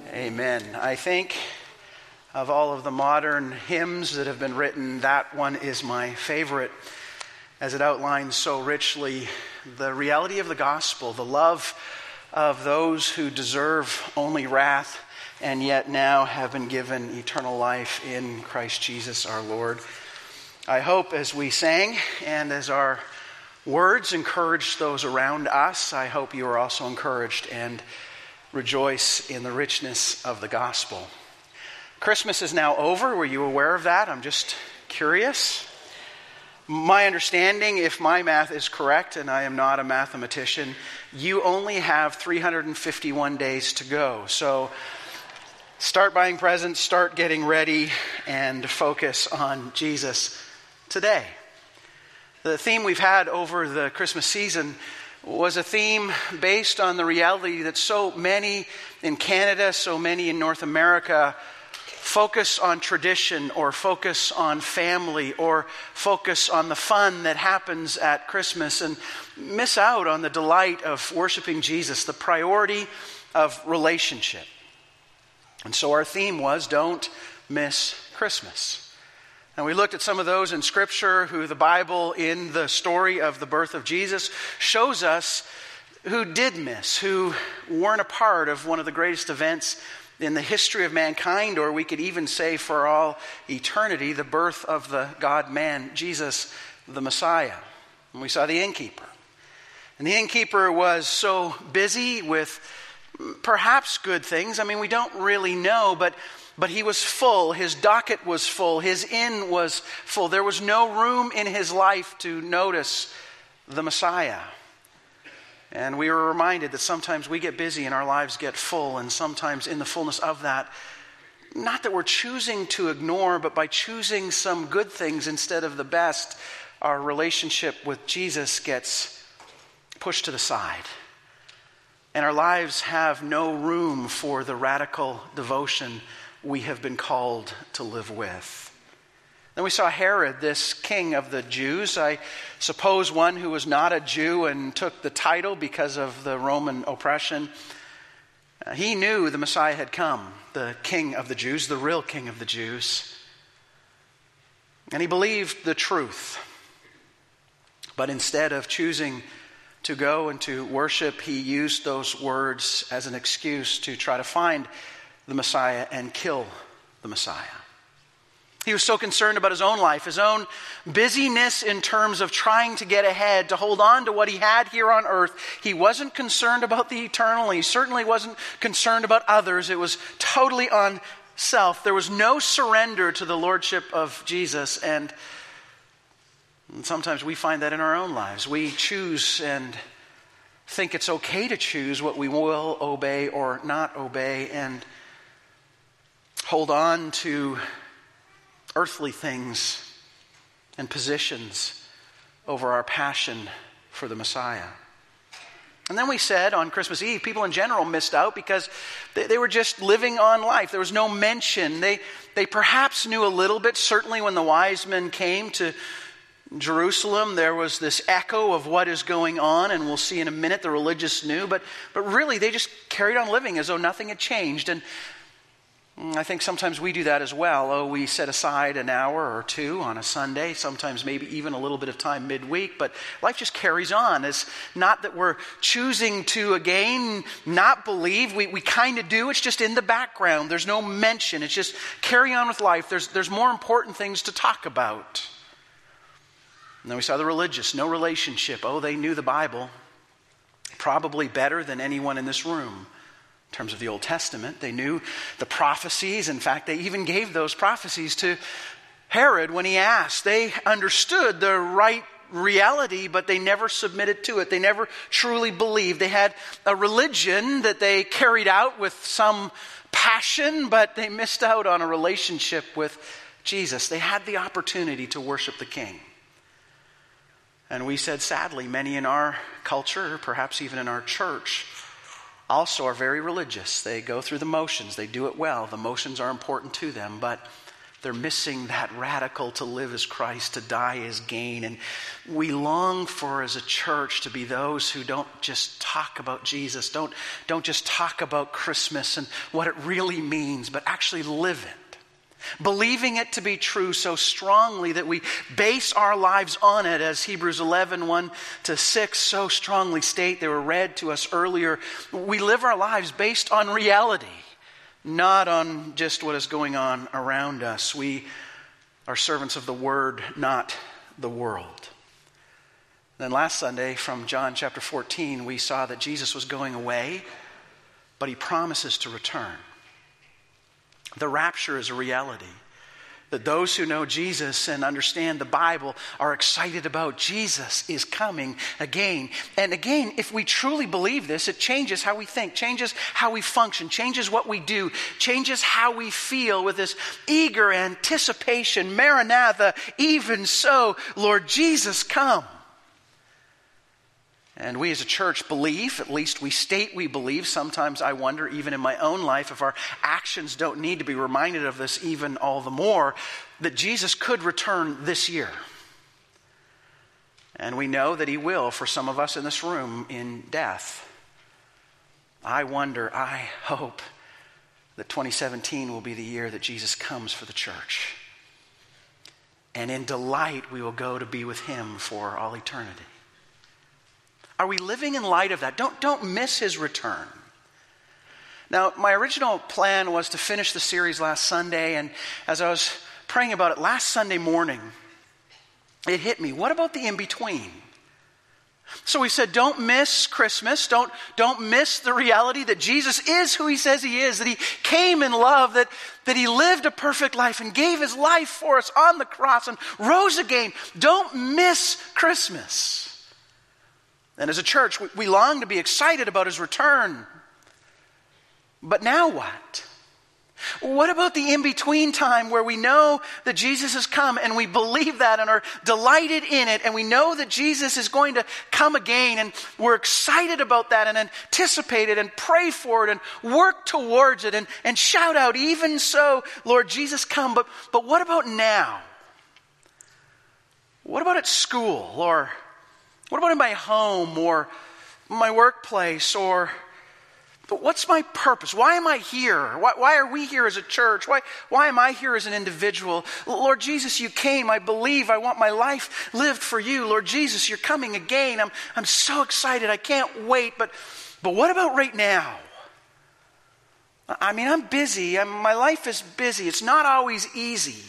Amen. I think of all of the modern hymns that have been written, that one is my favorite, as it outlines so richly the reality of the gospel, the love of those who deserve only wrath and yet now have been given eternal life in Christ Jesus our Lord. I hope as we sang and as our words encourage those around us, I hope you are also encouraged and rejoice in the richness of the gospel. Christmas is now over. Were you aware of that? I'm just curious. My understanding, if my math is correct, and I am not a mathematician, you only have 351 days to go. So start buying presents, start getting ready, and focus on Jesus today. The theme we've had over the Christmas season was a theme based on the reality that so many in Canada, so many in North America focus on tradition or focus on family or focus on the fun that happens at Christmas and miss out on the delight of worshiping Jesus, the priority of relationship. And so our theme was, don't miss Christmas. And we looked at some of those in Scripture who the Bible, in the story of the birth of Jesus, shows us who did miss, who weren't a part of one of the greatest events in the history of mankind, or we could even say for all eternity, the birth of the God-man, Jesus, the Messiah. And we saw the innkeeper. And the innkeeper was so busy with perhaps good things. I mean, we don't really know, but he was full. His docket was full. His inn was full. There was no room in his life to notice the Messiah. And we were reminded that sometimes we get busy and our lives get full, and sometimes in the fullness of that, not that we're choosing to ignore, but by choosing some good things instead of the best, our relationship with Jesus gets pushed to the side. And our lives have no room for the radical devotion we have been called to live with. Then we saw Herod, this king of the Jews. I suppose one who was not a Jew and took the title because of the Roman oppression. He knew the Messiah had come, the king of the Jews, the real king of the Jews. And he believed the truth. But instead of choosing to go and to worship, he used those words as an excuse to try to find the Messiah and kill the Messiah. He was so concerned about his own life, his own busyness in terms of trying to get ahead, to hold on to what he had here on earth. He wasn't concerned about the eternal. He certainly wasn't concerned about others. It was totally on self. There was no surrender to the lordship of Jesus. And sometimes we find that in our own lives. We choose and think it's okay to choose what we will obey or not obey, and hold on to earthly things and positions over our passion for the Messiah. And then we said on Christmas Eve, people in general missed out because they were just living on life. There was no mention. They perhaps knew a little bit. Certainly when the wise men came to Jerusalem, there was this echo of what is going on, and we'll see in a minute the religious knew. But really, they just carried on living as though nothing had changed. And I think sometimes we do that as well. Oh, we set aside an hour or two on a Sunday, sometimes maybe even a little bit of time midweek, but life just carries on. It's not that we're choosing to, again, not believe. We kind of do. It's just in the background. There's no mention. It's just carry on with life. There's more important things to talk about. And then we saw the religious, no relationship. Oh, they knew the Bible probably better than anyone in this room. In terms of the Old Testament, they knew the prophecies. In fact, they even gave those prophecies to Herod when he asked. They understood the right reality, but they never submitted to it. They never truly believed. They had a religion that they carried out with some passion, but they missed out on a relationship with Jesus. They had the opportunity to worship the King. And we said, sadly, many in our culture, perhaps even in our church, also are very religious. They go through the motions. They do it well. The motions are important to them, but They're missing that radical to live as Christ, to die as gain. And we long for, as a church, to be those who don't just talk about Jesus, don't just talk about Christmas and what it really means, but actually live it. Believing it to be true so strongly that we base our lives on it, as Hebrews 11, 1-6 so strongly state. They were read to us earlier. We live our lives based on reality, not on just what is going on around us. We are servants of the Word, not the world. Then last Sunday from John chapter 14, we saw that Jesus was going away, but he promises to return. The rapture is a reality. That those who know Jesus and understand the Bible are excited about. Jesus is coming again. And again, if we truly believe this, it changes how we think, changes how we function, changes what we do, changes how we feel with this eager anticipation. Maranatha, even so, Lord Jesus, come. And we as a church believe, at least we state we believe. Sometimes I wonder, even in my own life, if our actions don't need to be reminded of this even all the more, that Jesus could return this year. And we know that he will for some of us in this room in death. I wonder, I hope that 2017 will be the year that Jesus comes for the church. And in delight we will go to be with him for all eternity. Are we living in light of that? Don't miss his return. Now, my original plan was to finish the series last Sunday, and as I was praying about it last Sunday morning, it hit me. What about the in-between? So we said, don't miss Christmas. Don't miss the reality that Jesus is who he says he is, that he came in love, that he lived a perfect life and gave his life for us on the cross and rose again. Don't miss Christmas. And as a church, we long to be excited about his return. But now what? What about the in-between time where we know that Jesus has come and we believe that and are delighted in it, and we know that Jesus is going to come again, and we're excited about that and anticipate it and pray for it and work towards it and shout out, even so, Lord Jesus, come. But what about now? What about at school, or what about in my home or my workplace? But what's my purpose? Why am I here? Why are we here as a church? Why am I here as an individual? Lord Jesus, you came. I believe. I want my life lived for you. Lord Jesus, you're coming again. I'm so excited. I can't wait. But what about right now? I mean, I'm busy. My life is busy. It's not always easy.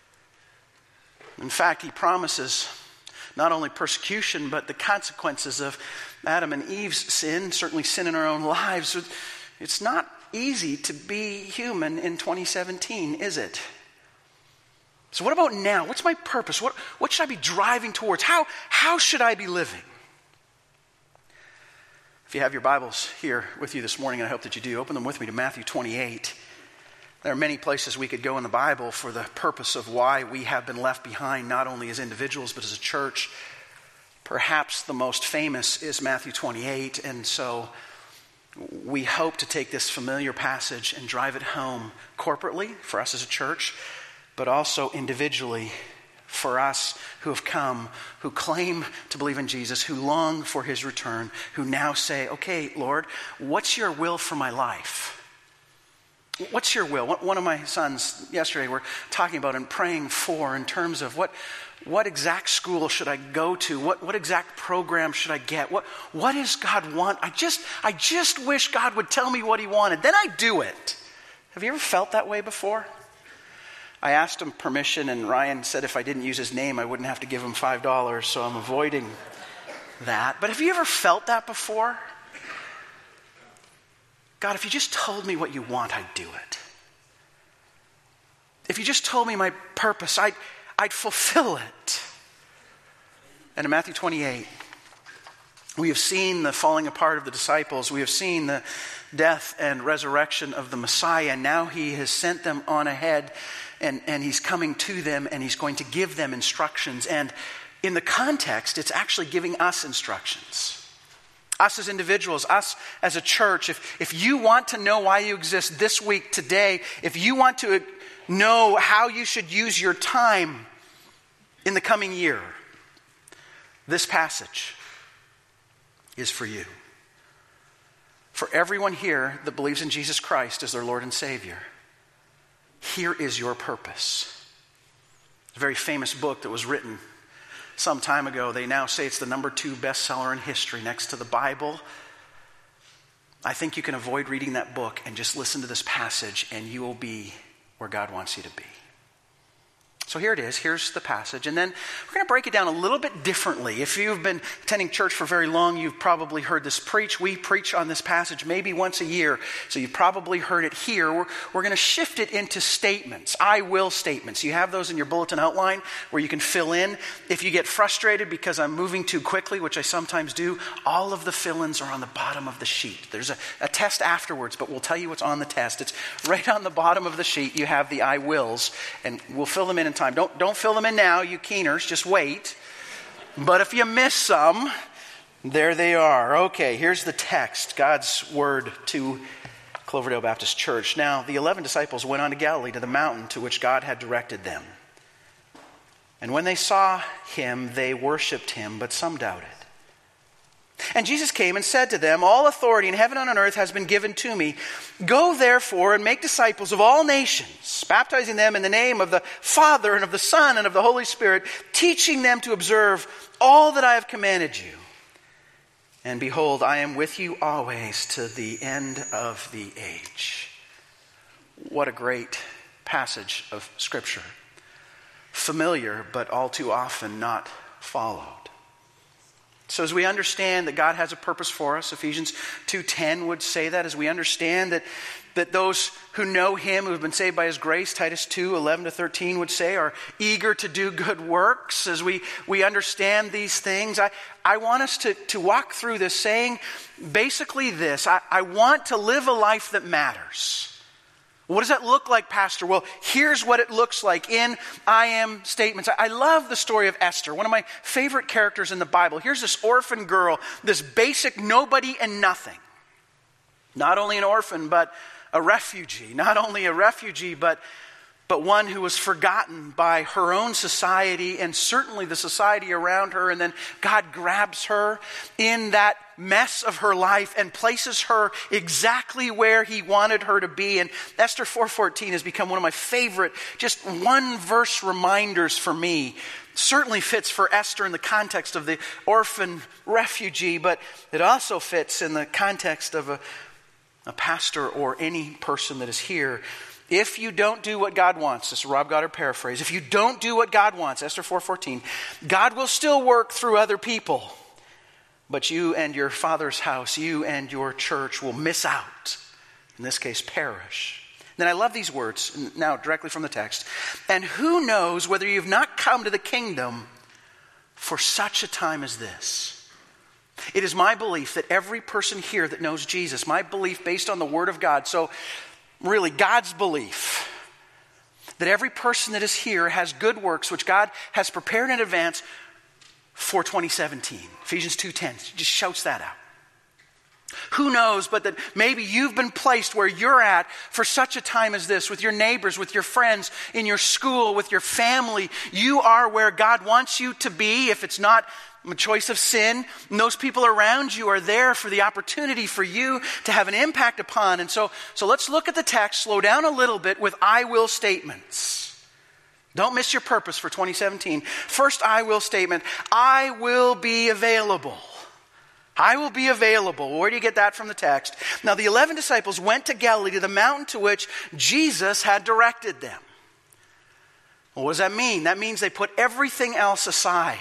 In fact, he promises not only persecution, but the consequences of Adam and Eve's sin, certainly sin in our own lives. It's not easy to be human in 2017, is it? So what about now? What's my purpose? What should I be driving towards? How should I be living? If you have your Bibles here with you this morning, and I hope that you do, open them with me to Matthew 28. There are many places we could go in the Bible for the purpose of why we have been left behind, not only as individuals, but as a church. Perhaps the most famous is Matthew 28, and so we hope to take this familiar passage and drive it home corporately for us as a church, but also individually for us who have come, who claim to believe in Jesus, who long for his return, who now say, okay, Lord, what's your will for my life? What's your will? One of my sons yesterday were talking about and praying for in terms of what exact school should I go to? What exact program should I get? What does God want? I just wish God would tell me what he wanted. Then I do it. Have you ever felt that way before? I asked him permission, and Ryan said if I didn't use his name, I wouldn't have to give him $5, so I'm avoiding that. But have you ever felt that before? God, if you just told me what you want, I'd do it. If you just told me my purpose, I'd fulfill it. And in Matthew 28, we have seen the falling apart of the disciples. We have seen the death and resurrection of the Messiah. And now he has sent them on ahead, and he's coming to them, and he's going to give them instructions. And in the context, it's actually giving us instructions. Us as individuals, us as a church. If you want to know why you exist this week, today, if you want to know how you should use your time in the coming year, this passage is for you. For everyone here that believes in Jesus Christ as their Lord and Savior, here is your purpose. A very famous book that was written some time ago. They now say it's the number 2 bestseller in history next to the Bible. I think you can avoid reading that book and just listen to this passage, and you will be where God wants you to be. So here it is. Here's the passage. And then we're going to break it down a little bit differently. If you've been attending church for very long, you've probably heard this preach. We preach on this passage maybe once a year, so you've probably heard it here. We're going to shift it into statements, I will statements. You have those in your bulletin outline where you can fill in. If you get frustrated because I'm moving too quickly, which I sometimes do, all of the fill-ins are on the bottom of the sheet. There's a test afterwards, but we'll tell you what's on the test. It's right on the bottom of the sheet. You have the I wills, and we'll fill them in time. Don't fill them in now, you keeners. Just wait. But if you miss some, there they are. Okay, here's the text. God's word to Cloverdale Baptist Church. Now, the 11 disciples went on to Galilee, to the mountain to which God had directed them. And when they saw him, they worshipped him, but some doubted. And Jesus came and said to them, all authority in heaven and on earth has been given to me. Go therefore and make disciples of all nations, baptizing them in the name of the Father and of the Son and of the Holy Spirit, teaching them to observe all that I have commanded you. And behold, I am with you always to the end of the age. What a great passage of Scripture. Familiar, but all too often not followed. So as we understand that God has a purpose for us, Ephesians 2:10 would say that. As we understand that those who know him, who have been saved by his grace, Titus 2:11-13 would say, are eager to do good works. As we understand these things, I want us to walk through this saying basically this. I want to live a life that matters. What does that look like, Pastor? Well, here's what it looks like in I am statements. I love the story of Esther, one of my favorite characters in the Bible. Here's this orphan girl, this basic nobody and nothing. Not only an orphan, but a refugee. Not only a refugee, but one who was forgotten by her own society and certainly the society around her. And then God grabs her in that mess of her life and places her exactly where he wanted her to be. And Esther 4:14 has become one of my favorite, just one verse reminders for me. Certainly fits for Esther in the context of the orphan refugee, but it also fits in the context of a pastor or any person that is here. If you don't do what God wants, this is Rob Goddard paraphrase, if you don't do what God wants, Esther 4:14, God will still work through other people. But you and your Father's house, you and your church will miss out. In this case, perish. Then I love these words, now directly from the text. And who knows whether you've not come to the kingdom for such a time as this? It is my belief that every person here that knows Jesus, my belief based on the Word of God, so really God's belief, that every person that is here has good works which God has prepared in advance for 2017. Ephesians 2:10 just shouts that out. Who knows but that maybe you've been placed where you're at for such a time as this, with your neighbors, with your friends, in your school, with your family. You are where God wants you to be. If it's not a choice of sin, and those people around you are there for the opportunity for you to have an impact upon. And so let's look at the text, slow down a little bit with I will statements. Don't miss your purpose for 2017. First I will statement, I will be available. I will be available. Where do you get that from the text? Now the 11 disciples went to Galilee, to the mountain to which Jesus had directed them. Well, what does that mean? That means they put everything else aside.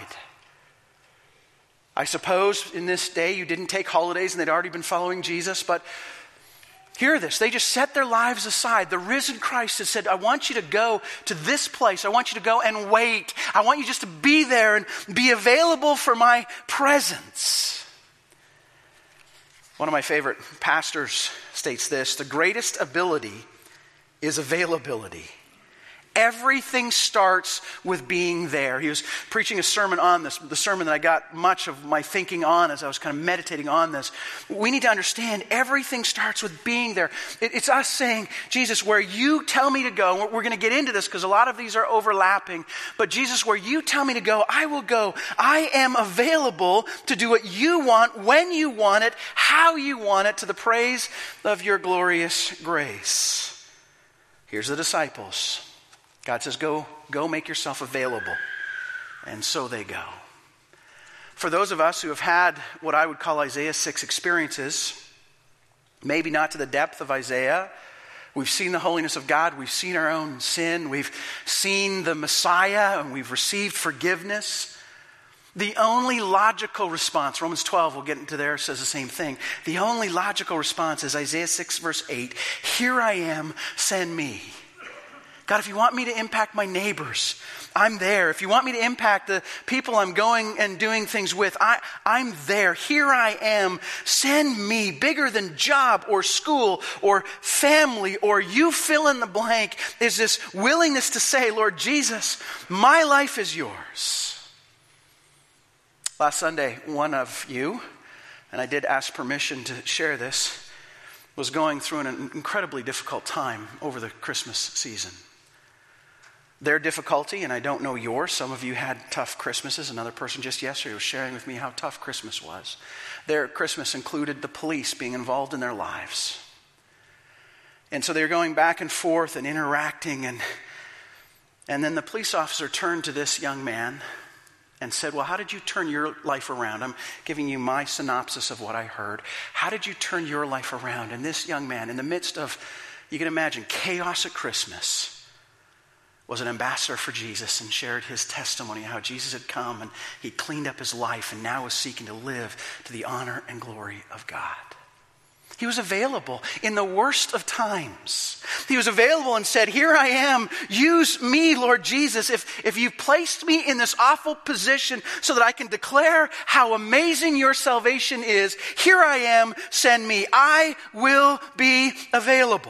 I suppose in this day you didn't take holidays and they'd already been following Jesus, but hear this. They just set their lives aside. The risen Christ has said, I want you to go to this place. I want you to go and wait. I want you just to be there and be available for my presence. One of my favorite pastors states this: the greatest ability is availability. Everything starts with being there. He was preaching a sermon on this, the sermon that I got much of my thinking on as I was kind of meditating on this. We need to understand everything starts with being there. It's us saying, Jesus, where you tell me to go, we're going to get into this because a lot of these are overlapping, but Jesus, where you tell me to go, I will go. I am available to do what you want, when you want it, how you want it, to the praise of your glorious grace. Here's the disciples. God says, go make yourself available. And so they go. For those of us who have had what I would call Isaiah 6 experiences, maybe not to the depth of Isaiah, we've seen the holiness of God, we've seen our own sin, we've seen the Messiah, and we've received forgiveness. The only logical response, Romans 12, we'll get into there, says the same thing. The only logical response is Isaiah 6 verse 8, here I am, send me. God, if you want me to impact my neighbors, I'm there. If you want me to impact the people I'm going and doing things with, I'm there. Here I am. Send me. Bigger than job or school or family or you fill in the blank is this willingness to say, Lord Jesus, my life is yours. Last Sunday, one of you, and I did ask permission to share this, was going through an incredibly difficult time over the Christmas season. Their difficulty, and I don't know yours, some of you had tough Christmases. Another person just yesterday was sharing with me how tough Christmas was. Their Christmas included the police being involved in their lives. And so they were going back and forth and interacting, and then the police officer turned to this young man and said, well, how did you turn your life around? I'm giving you my synopsis of what I heard. How did you turn your life around? And this young man, in the midst of, you can imagine, chaos at Christmas, was an ambassador for Jesus and shared his testimony, how Jesus had come and he cleaned up his life and now was seeking to live to the honor and glory of God. He was available in the worst of times. He was available and said, here I am, use me, Lord Jesus. If you've placed me in this awful position so that I can declare how amazing your salvation is, here I am, send me. I will be available.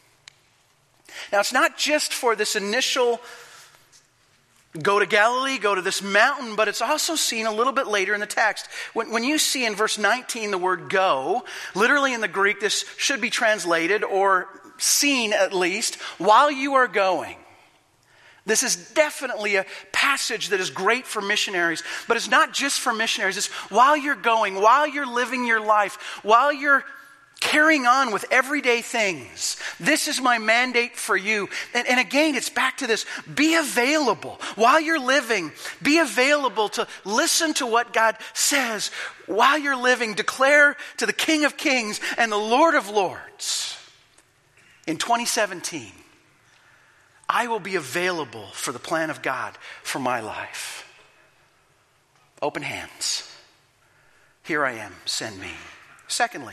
Now, it's not just for this initial go to Galilee, go to this mountain, but it's also seen a little bit later in the text. When you see in verse 19 the word go, literally in the Greek, this should be translated, or seen at least, while you are going. This is definitely a passage that is great for missionaries, but it's not just for missionaries. It's while you're going, while you're living your life, while you're carrying on with everyday things. This is my mandate for you. And again, it's back to this. Be available. While you're living, be available to listen to what God says. While you're living, declare to the King of Kings and the Lord of Lords. In 2017, I will be available for the plan of God for my life. Open hands. Here I am. Send me. Secondly,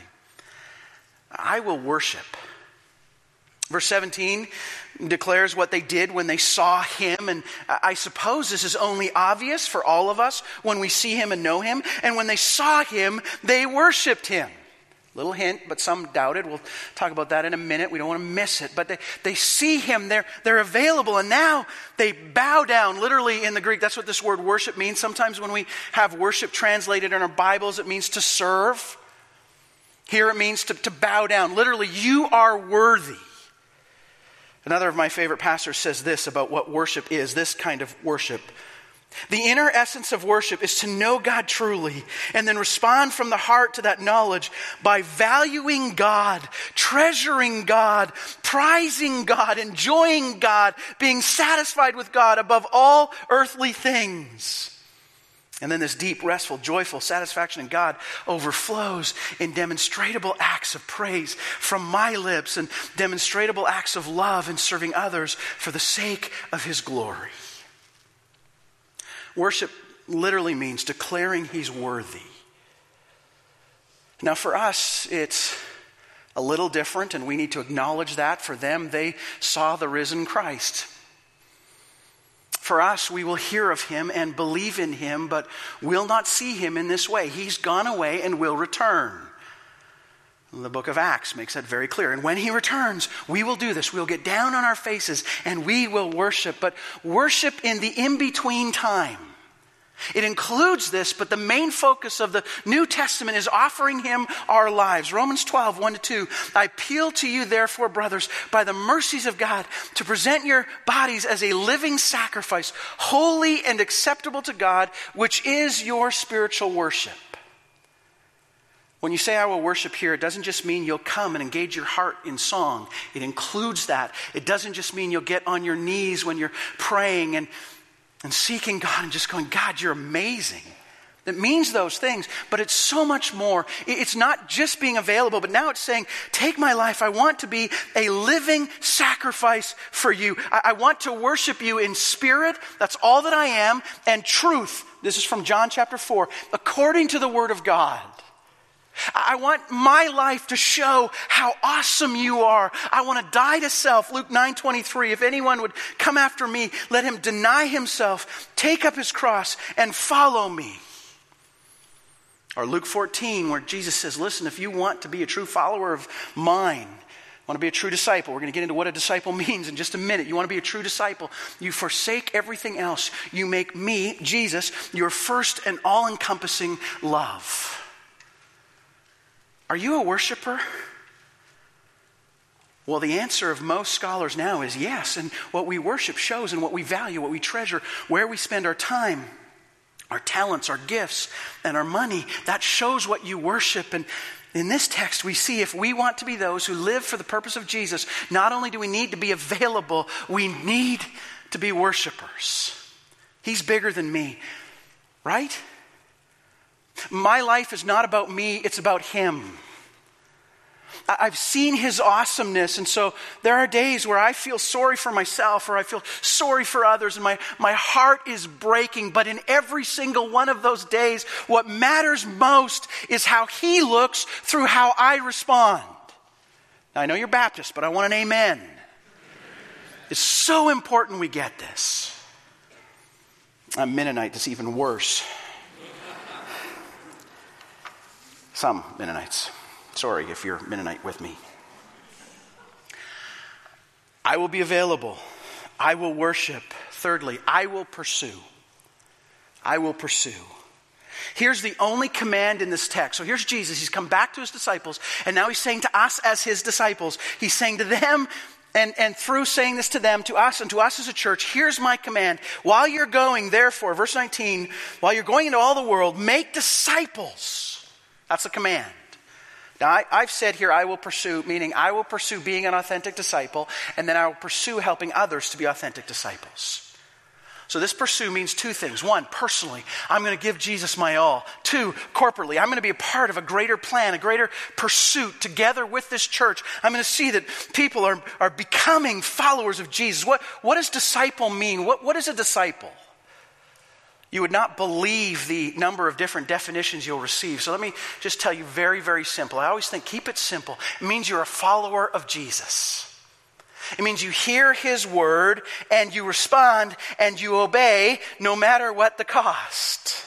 I will worship. Verse 17 declares what they did when they saw him. And I suppose this is only obvious for all of us when we see him and know him. And when they saw him, they worshiped him. Little hint, but some doubted. We'll talk about that in a minute. We don't want to miss it. But they see him. They're available. And now they bow down. Literally in the Greek, that's what this word worship means. Sometimes when we have worship translated in our Bibles, it means to serve. Here it means to bow down. Literally, you are worthy. Another of my favorite pastors says this about what worship is, this kind of worship. The inner essence of worship is to know God truly and then respond from the heart to that knowledge by valuing God, treasuring God, prizing God, enjoying God, being satisfied with God above all earthly things. And then this deep, restful, joyful satisfaction in God overflows in demonstrable acts of praise from my lips and demonstrable acts of love in serving others for the sake of his glory. Worship literally means declaring he's worthy. Now for us, it's a little different, and we need to acknowledge that. For them, they saw the risen Christ. For us, we will hear of him and believe in him, but will not see him in this way. He's gone away and will return. The book of Acts makes that very clear. And when he returns, we will do this. We'll get down on our faces and we will worship. But worship in the in-between time. It includes this, but the main focus of the New Testament is offering him our lives. Romans 12, 1-2. I appeal to you, therefore, brothers, by the mercies of God, to present your bodies as a living sacrifice, holy and acceptable to God, which is your spiritual worship. When you say I will worship here, it doesn't just mean you'll come and engage your heart in song. It includes that. It doesn't just mean you'll get on your knees when you're praying and seeking God and just going, God, you're amazing. It means those things, but it's so much more. It's not just being available, but now it's saying, take my life. I want to be a living sacrifice for you. I want to worship you in spirit. That's all that I am. And truth. This is from John chapter 4. According to the word of God. I want my life to show how awesome you are. I want to die to self. Luke 9:23. If anyone would come after me, let him deny himself, take up his cross, and follow me. Or Luke 14, where Jesus says, listen, if you want to be a true follower of mine, want to be a true disciple, we're going to get into what a disciple means in just a minute. You want to be a true disciple, you forsake everything else. You make me, Jesus, your first and all-encompassing love. Are you a worshiper? Well, the answer of most scholars now is yes. And what we worship shows in what we value, what we treasure, where we spend our time, our talents, our gifts, and our money. That shows what you worship. And in this text, we see if we want to be those who live for the purpose of Jesus, not only do we need to be available, we need to be worshipers. He's bigger than me, right? My life is not about me, it's about him. I've seen his awesomeness, and so there are days where I feel sorry for myself or I feel sorry for others, and my heart is breaking. But in every single one of those days, what matters most is how he looks through how I respond. Now, I know you're Baptist, but I want an amen. It's so important we get this. I'm Mennonite, that's even worse. Some Mennonites. Sorry if you're Mennonite with me. I will be available. I will worship. Thirdly, I will pursue. I will pursue. Here's the only command in this text. So here's Jesus. He's come back to his disciples, and now he's saying to us as his disciples, he's saying to them, and through saying this to them, to us, and to us as a church, here's my command. While you're going, therefore, verse 19, while you're going into all the world, make disciples. That's the command. Now, I've said here, I will pursue, meaning I will pursue being an authentic disciple, and then I will pursue helping others to be authentic disciples. So this pursue means two things. One, personally, I'm going to give Jesus my all. Two, corporately, I'm going to be a part of a greater plan, a greater pursuit together with this church. I'm going to see that people are becoming followers of Jesus. What does disciple mean? What is a disciple? You would not believe the number of different definitions you'll receive. So let me just tell you very, very simple. I always think, keep it simple. It means you're a follower of Jesus. It means you hear his word and you respond and you obey no matter what the cost.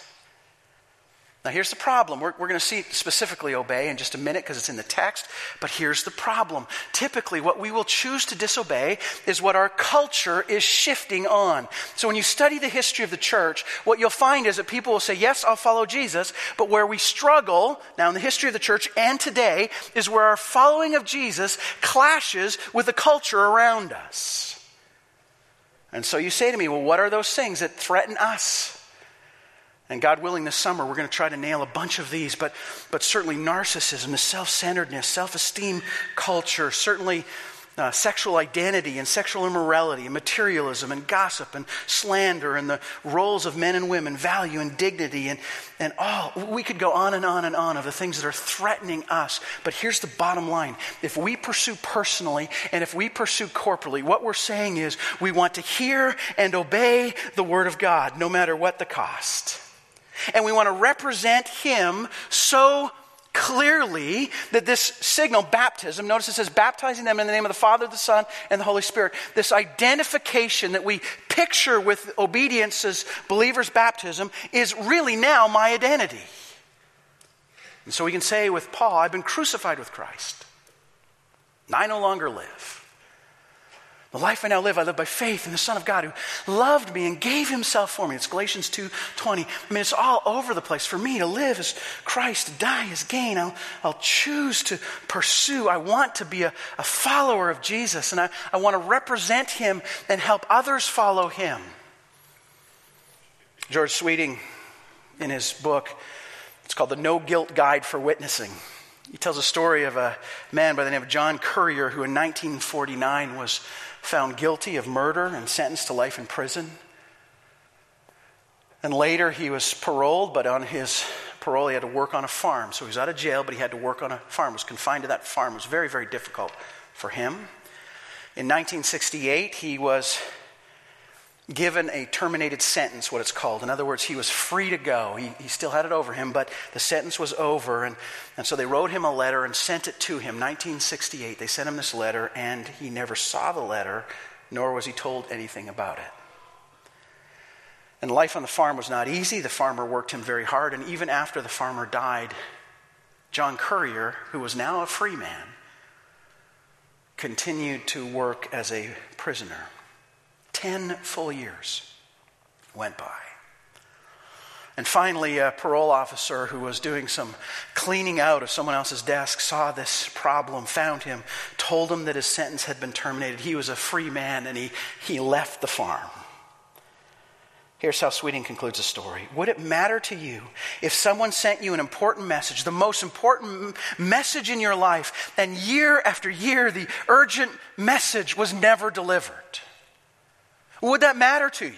Now here's the problem. We're going to see specifically obey in just a minute because it's in the text. But here's the problem. Typically what we will choose to disobey is what our culture is shifting on. So when you study the history of the church, what you'll find is that people will say, yes, I'll follow Jesus. But where we struggle now in the history of the church and today is where our following of Jesus clashes with the culture around us. And so you say to me, well, what are those things that threaten us? And God willing, this summer, we're going to try to nail a bunch of these, but certainly narcissism, the self-centeredness, self-esteem culture, certainly sexual identity and sexual immorality and materialism and gossip and slander and the roles of men and women, value and dignity and all. We could go on and on and on of the things that are threatening us. But here's the bottom line. If we pursue personally and if we pursue corporately, what we're saying is we want to hear and obey the word of God no matter what the cost. And we want to represent him so clearly that this signal, baptism, notice it says baptizing them in the name of the Father, the Son, and the Holy Spirit. This identification that we picture with obedience as believers' baptism is really now my identity. And so we can say with Paul, I've been crucified with Christ. And I no longer live. The life I now live, I live by faith in the Son of God who loved me and gave himself for me. It's Galatians 2:20. I mean, it's all over the place. For me, to live is Christ, to die is gain. I'll choose to pursue. I want to be a follower of Jesus, and I want to represent him and help others follow him. George Sweeting, in his book, it's called The No Guilt Guide for Witnessing. He tells a story of a man by the name of John Currier who in 1949 was found guilty of murder and sentenced to life in prison. And later he was paroled, but on his parole he had to work on a farm. So he was out of jail, but he had to work on a farm. He was confined to that farm. It was very, very difficult for him. In 1968, he was given a terminated sentence, what it's called. In other words, he was free to go. He still had it over him, but the sentence was over. And so they wrote him a letter and sent it to him. 1968, they sent him this letter, and he never saw the letter, nor was he told anything about it. And life on the farm was not easy. The farmer worked him very hard, and even after the farmer died, John Currier, who was now a free man, continued to work as a prisoner. 10 full years went by. And finally, a parole officer who was doing some cleaning out of someone else's desk saw this problem, found him, told him that his sentence had been terminated. He was a free man, and he left the farm. Here's how Sweeting concludes the story. Would it matter to you if someone sent you an important message, the most important message in your life, and year after year the urgent message was never delivered? Would that matter to you?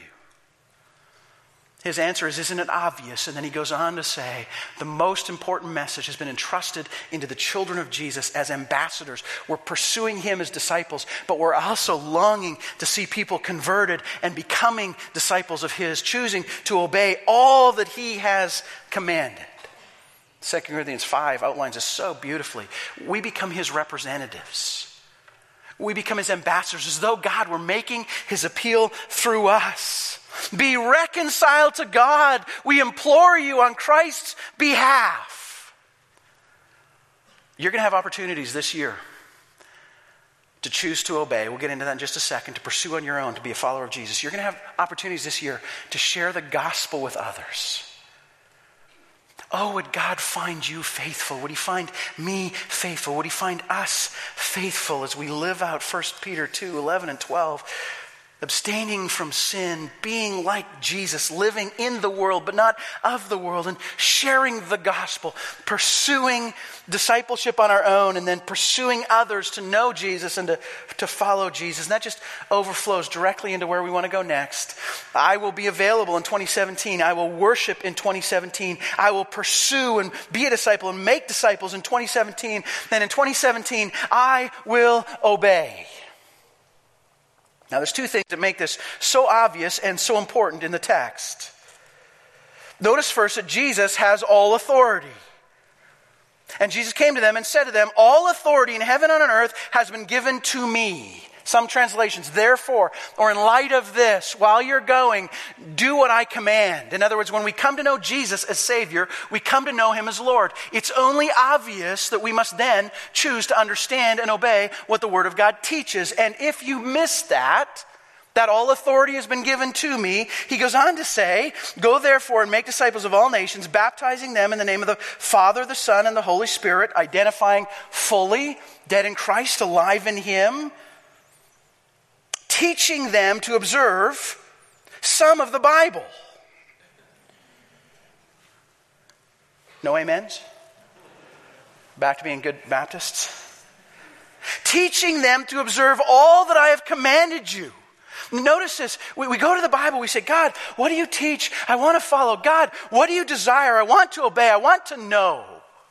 His answer is, isn't it obvious? And then he goes on to say, the most important message has been entrusted into the children of Jesus as ambassadors. We're pursuing him as disciples, but we're also longing to see people converted and becoming disciples of his, choosing to obey all that he has commanded. 2 Corinthians 5 outlines this so beautifully. We become his representatives. We become his ambassadors, as though God were making his appeal through us. Be reconciled to God, we implore you on Christ's behalf. You're going to have opportunities this year to choose to obey. We'll get into that in just a second. To pursue on your own, to be a follower of Jesus. You're going to have opportunities this year to share the gospel with others. Oh, would God find you faithful? Would he find me faithful? Would he find us faithful as we live out 1 Peter 2, 11 and 12? Abstaining from sin, being like Jesus, living in the world but not of the world, and sharing the gospel, pursuing discipleship on our own, and then pursuing others to know Jesus and to follow Jesus. And that just overflows directly into where we want to go next. I will be available in 2017. I will worship in 2017. I will pursue and be a disciple and make disciples in 2017. And in 2017, I will obey. Now, there's two things that make this so obvious and so important in the text. Notice first that Jesus has all authority. And Jesus came to them and said to them, all authority in heaven and on earth has been given to me. Some translations, therefore, or in light of this, while you're going, do what I command. In other words, when we come to know Jesus as Savior, we come to know him as Lord. It's only obvious that we must then choose to understand and obey what the Word of God teaches. And if you miss that all authority has been given to me, he goes on to say, go therefore and make disciples of all nations, baptizing them in the name of the Father, the Son, and the Holy Spirit, identifying fully, dead in Christ, alive in him, teaching them to observe some of the Bible. No amens? Back to being good Baptists? Teaching them to observe all that I have commanded you. Notice this. We go to the Bible, we say, God, what do you teach? I want to follow. God, what do you desire? I want to obey. I want to know.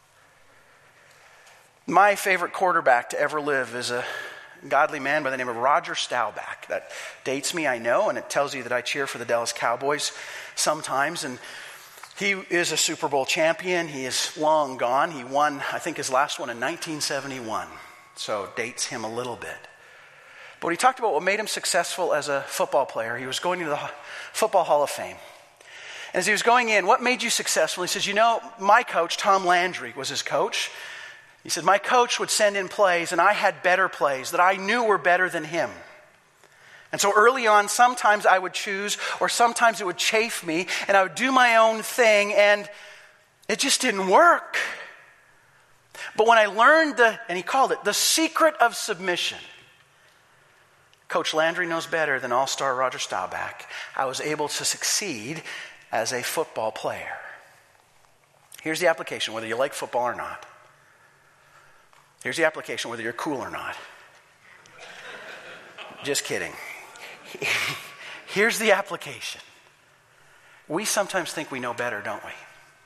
My favorite quarterback to ever live is a godly man by the name of Roger Staubach. That dates me, I know, and it tells you that I cheer for the Dallas Cowboys sometimes. And he is a Super Bowl champion. He is long gone. He won, I think, his last one in 1971. So dates him a little bit. But when he talked about what made him successful as a football player, he was going to the Football Hall of Fame. As he was going in, what made you successful? He says, my coach, Tom Landry, was his coach. He said, my coach would send in plays, and I had better plays that I knew were better than him. And so early on, sometimes I would choose, or sometimes it would chafe me, and I would do my own thing, and it just didn't work. But when I learned and he called it, the secret of submission, Coach Landry knows better than all-star Roger Staubach, I was able to succeed as a football player. Here's the application, whether you like football or not. Here's the application, whether you're cool or not. Just kidding. Here's the application. We sometimes think we know better, don't we?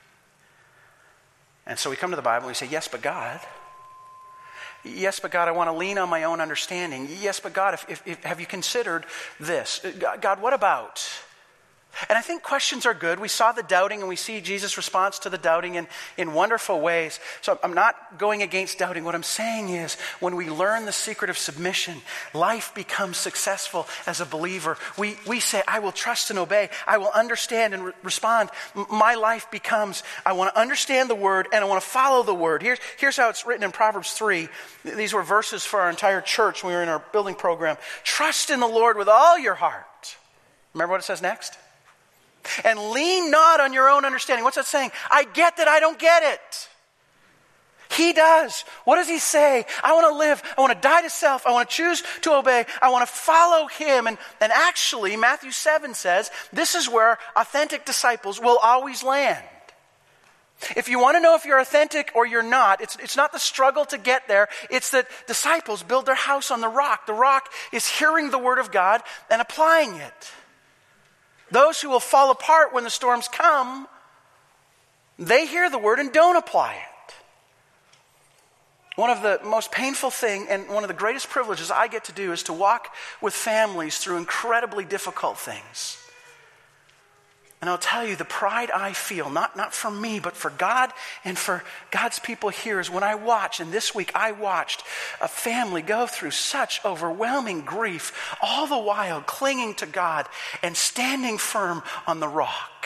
And so we come to the Bible and we say, yes, but God. Yes, but God, I want to lean on my own understanding. Yes, but God, if have you considered this? God, what about? And I think questions are good. We saw the doubting and we see Jesus' response to the doubting in wonderful ways. So I'm not going against doubting. What I'm saying is when we learn the secret of submission, life becomes successful as a believer. We say, I will trust and obey. I will understand and respond. My life becomes, I want to understand the word and I want to follow the word. Here's how it's written in Proverbs 3. These were verses for our entire church when we were in our building program. Trust in the Lord with all your heart. Remember what it says next? And lean not on your own understanding. What's that saying? I get that I don't get it. He does. What does he say? I want to live. I want to die to self. I want to choose to obey. I want to follow him. And actually, Matthew 7 says, this is where authentic disciples will always land. If you want to know if you're authentic or you're not, it's not the struggle to get there. It's that disciples build their house on the rock. The rock is hearing the word of God and applying it. Those who will fall apart when the storms come, they hear the word and don't apply it. One of the most painful things and one of the greatest privileges I get to do is to walk with families through incredibly difficult things. And I'll tell you, the pride I feel, not for me, but for God and for God's people here, is when I watch, and this week I watched a family go through such overwhelming grief, all the while clinging to God and standing firm on the rock.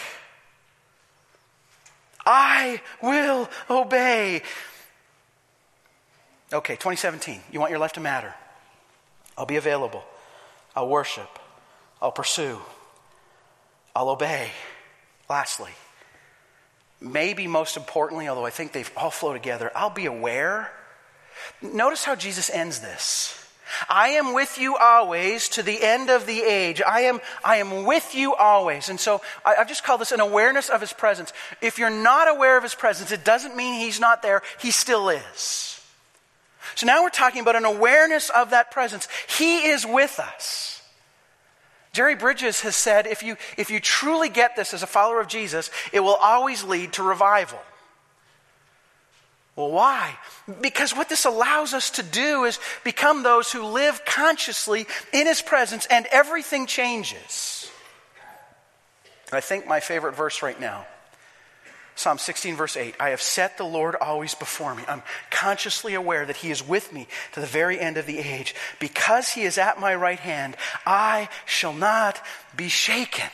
I will obey. Okay, 2017, you want your life to matter. I'll be available. I'll worship. I'll pursue. I'll obey. Lastly, maybe most importantly, although I think they all flow together, I'll be aware. Notice how Jesus ends this. I am with you always to the end of the age. I am with you always. And so I've just called this an awareness of his presence. If you're not aware of his presence, it doesn't mean he's not there. He still is. So now we're talking about an awareness of that presence. He is with us. Jerry Bridges has said, if you truly get this as a follower of Jesus, it will always lead to revival. Well, why? Because what this allows us to do is become those who live consciously in his presence, and everything changes. I think my favorite verse right now, Psalm 16, verse 8, I have set the Lord always before me. I'm consciously aware that he is with me to the very end of the age. Because he is at my right hand, I shall not be shaken.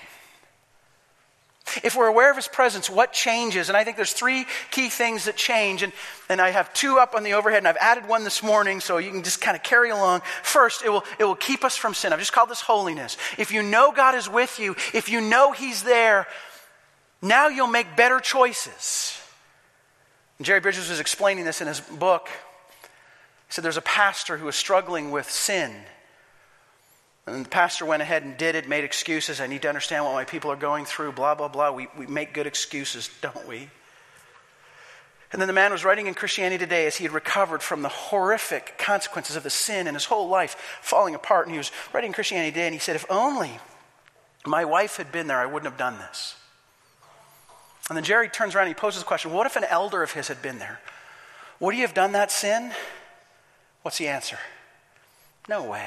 If we're aware of his presence, what changes? And I think there's three key things that change. And I have two up on the overhead, and I've added one this morning, so you can just kind of carry along. First, it will keep us from sin. I've just called this holiness. If you know God is with you, if you know he's there, now you'll make better choices. And Jerry Bridges was explaining this in his book. He said there's a pastor who was struggling with sin. And the pastor went ahead and did it, made excuses. I need to understand what my people are going through, blah, blah, blah. We make good excuses, don't we? And then the man was writing in Christianity Today as he had recovered from the horrific consequences of the sin and his whole life falling apart. And he was writing in Christianity Today, and he said, if only my wife had been there, I wouldn't have done this. And then Jerry turns around and he poses the question, what if an elder of his had been there? Would he have done that sin? What's the answer? No way.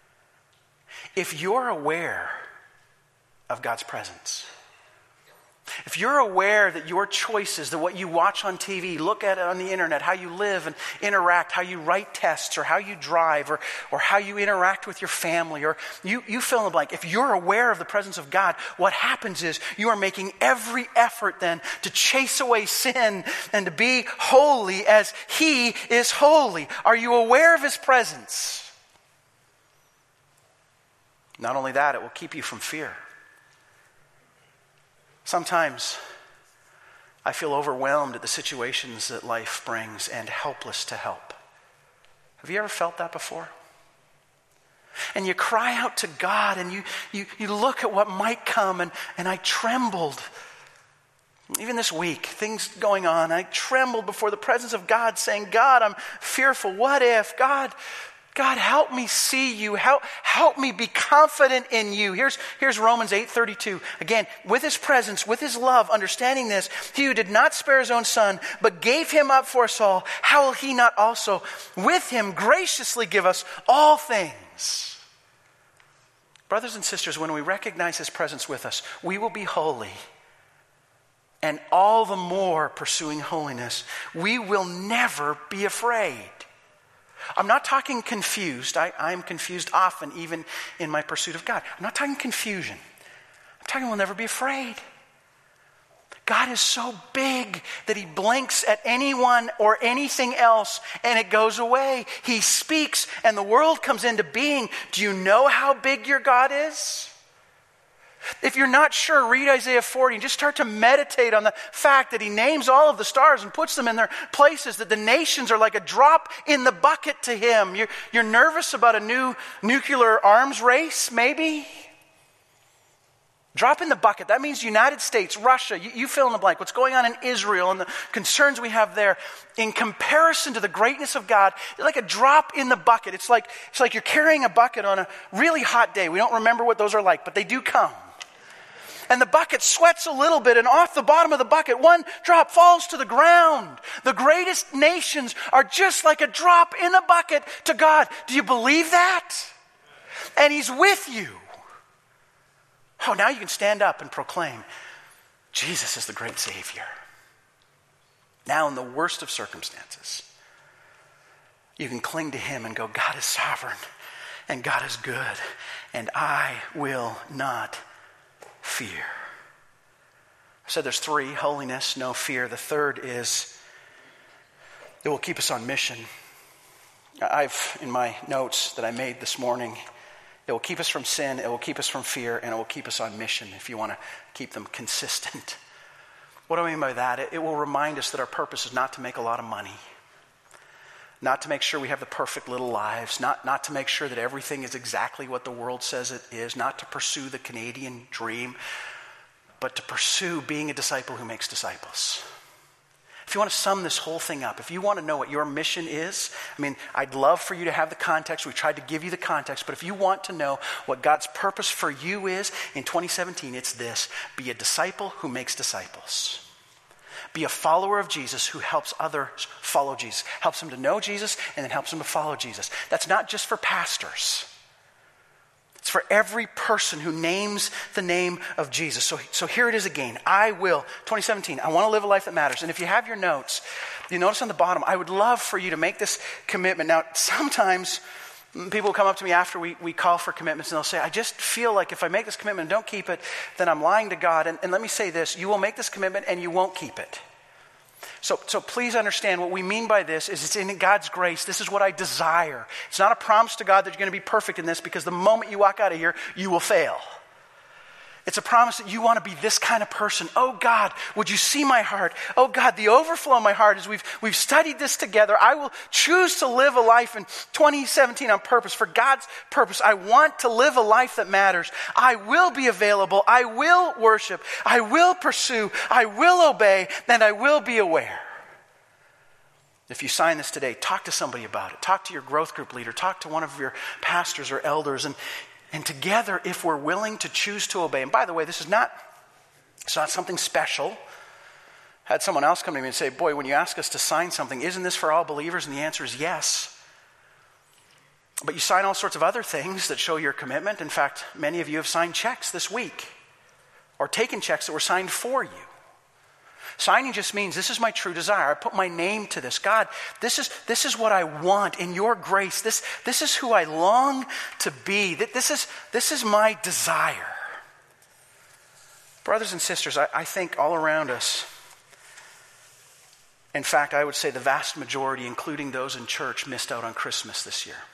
If you're aware of God's presence, if you're aware that your choices, that what you watch on TV, look at it on the internet, how you live and interact, how you write tests, or how you drive, or how you interact with your family, or you fill in the blank. If you're aware of the presence of God, what happens is you are making every effort then to chase away sin and to be holy as He is holy. Are you aware of His presence? Not only that, it will keep you from fear. Sometimes I feel overwhelmed at the situations that life brings and helpless to help. Have you ever felt that before? And you cry out to God and you look at what might come, and I trembled. Even this week, things going on, I trembled before the presence of God saying, God, I'm fearful. What if? God, help me see you. Help me be confident in you. Here's Romans 8:32. Again, with His presence, with His love, understanding this, He who did not spare His own Son, but gave Him up for us all, how will He not also with Him graciously give us all things? Brothers and sisters, when we recognize His presence with us, we will be holy. And all the more pursuing holiness, we will never be afraid. I'm not talking confused. I'm confused often, even in my pursuit of God. I'm not talking confusion. I'm talking we'll never be afraid. God is so big that He blinks at anyone or anything else and it goes away. He speaks and the world comes into being. Do you know how big your God is? If you're not sure, read Isaiah 40 and just start to meditate on the fact that He names all of the stars and puts them in their places, that the nations are like a drop in the bucket to Him. You're nervous about a new nuclear arms race, maybe? Drop in the bucket. That means United States, Russia, you fill in the blank. What's going on in Israel and the concerns we have there, in comparison to the greatness of God, it's like a drop in the bucket. It's like you're carrying a bucket on a really hot day. We don't remember what those are like, but they do come. And the bucket sweats a little bit, and off the bottom of the bucket, one drop falls to the ground. The greatest nations are just like a drop in the bucket to God. Do you believe that? And He's with you. Oh, now you can stand up and proclaim, Jesus is the great Savior. Now, in the worst of circumstances, you can cling to Him and go, God is sovereign, and God is good, and I will not fear. I said there's three: holiness, no fear. The third is it will keep us on mission. I've, in my notes that I made this morning, it will keep us from sin, it will keep us from fear, and it will keep us on mission if you want to keep them consistent. What do I mean by that? It will remind us that our purpose is not to make a lot of money, not to make sure we have the perfect little lives, not to make sure that everything is exactly what the world says it is, not to pursue the Canadian dream, but to pursue being a disciple who makes disciples. If you want to sum this whole thing up, if you want to know what your mission is, I mean, I'd love for you to have the context. We tried to give you the context, but if you want to know what God's purpose for you is in 2017, it's this: be a disciple who makes disciples. Be a follower of Jesus who helps others follow Jesus. Helps them to know Jesus and then helps them to follow Jesus. That's not just for pastors. It's for every person who names the name of Jesus. So here it is again. 2017, I want to live a life that matters. And if you have your notes, you notice on the bottom, I would love for you to make this commitment. Now, sometimes people will come up to me after we call for commitments and they'll say, I just feel like if I make this commitment and don't keep it, then I'm lying to God. And let me say this: you will make this commitment and you won't keep it. So please understand what we mean by this is it's in God's grace. This is what I desire. It's not a promise to God that you're going to be perfect in this, because the moment you walk out of here, you will fail. It's a promise that you want to be this kind of person. Oh God, would you see my heart? Oh God, the overflow of my heart as we've studied this together. I will choose to live a life in 2017 on purpose, for God's purpose. I want to live a life that matters. I will be available. I will worship. I will pursue. I will obey. And I will be aware. If you sign this today, talk to somebody about it. Talk to your growth group leader. Talk to one of your pastors or elders. And together, if we're willing to choose to obey, and by the way, it's not something special. I had someone else come to me and say, boy, when you ask us to sign something, isn't this for all believers? And the answer is yes. But you sign all sorts of other things that show your commitment. In fact, many of you have signed checks this week. or taken checks that were signed for you. Signing just means this is my true desire. I put my name to this. God, this is what I want in your grace. This is who I long to be. This is my desire. Brothers and sisters, I think all around us, in fact, I would say the vast majority, including those in church, missed out on Christmas this year.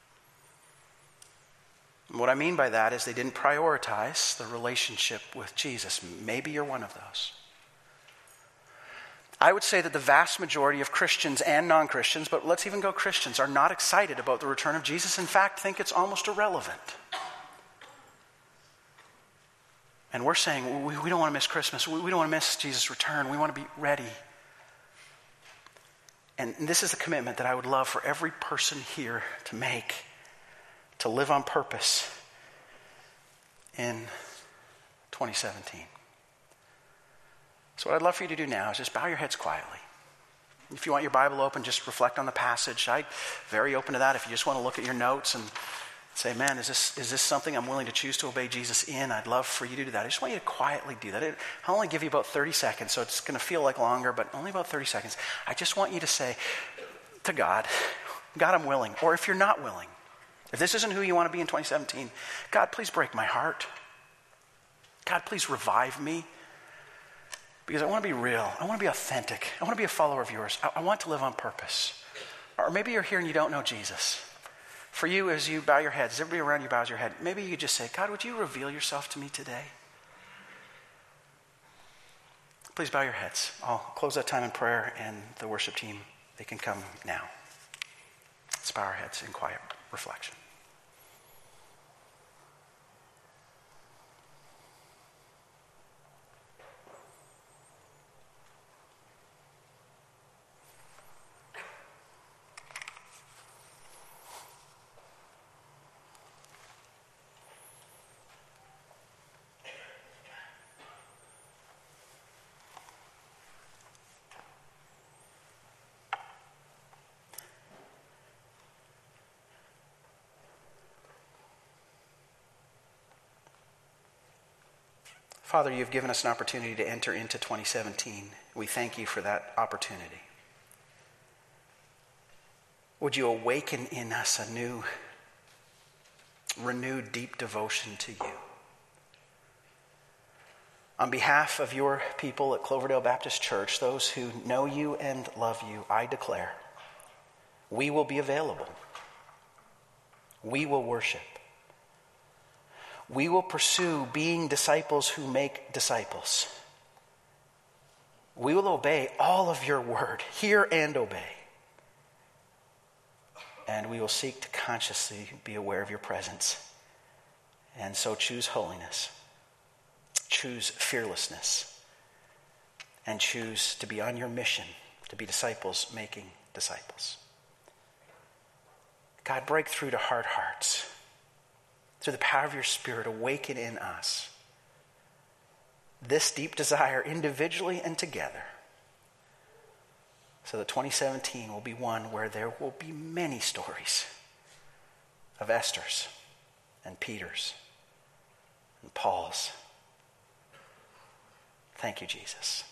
And what I mean by that is they didn't prioritize the relationship with Jesus. Maybe you're one of those. I would say that the vast majority of Christians and non-Christians, but let's even go Christians, are not excited about the return of Jesus. In fact, think it's almost irrelevant. And we're saying, we don't want to miss Christmas. We don't want to miss Jesus' return. We want to be ready. And this is the commitment that I would love for every person here to make, to live on purpose in 2017. So what I'd love for you to do now is just bow your heads quietly. If you want your Bible open, just reflect on the passage. I'm very open to that. If you just want to look at your notes and say, is this something I'm willing to choose to obey Jesus in? I'd love for you to do that. I just want you to quietly do that. I'll only give you about 30 seconds, so it's going to feel like longer, but only about 30 seconds. I just want you to say to God, I'm willing. Or if you're not willing, if this isn't who you want to be in 2017, God, please break my heart. God, please revive me. Because I want to be real. I want to be authentic. I want to be a follower of yours. I want to live on purpose. Or maybe you're here and you don't know Jesus. For you, as you bow your heads, everybody around you bows your head, maybe you could just say, God, would you reveal yourself to me today? Please bow your heads. I'll close that time in prayer, and the worship team, they can come now. Let's bow our heads in quiet reflection. Father, you've given us an opportunity to enter into 2017. We thank you for that opportunity. Would you awaken in us a new, renewed, deep devotion to you? On behalf of your people at Cloverdale Baptist Church, those who know you and love you, I declare, we will be available. We will worship. We will pursue being disciples who make disciples. We will obey all of your word, hear and obey. And we will seek to consciously be aware of your presence. And so choose holiness, choose fearlessness, and choose to be on your mission to be disciples making disciples. God, break through to hard hearts. Through the power of your Spirit, awaken in us this deep desire individually and together, so that 2017 will be one where there will be many stories of Esthers and Peters and Pauls. Thank you, Jesus.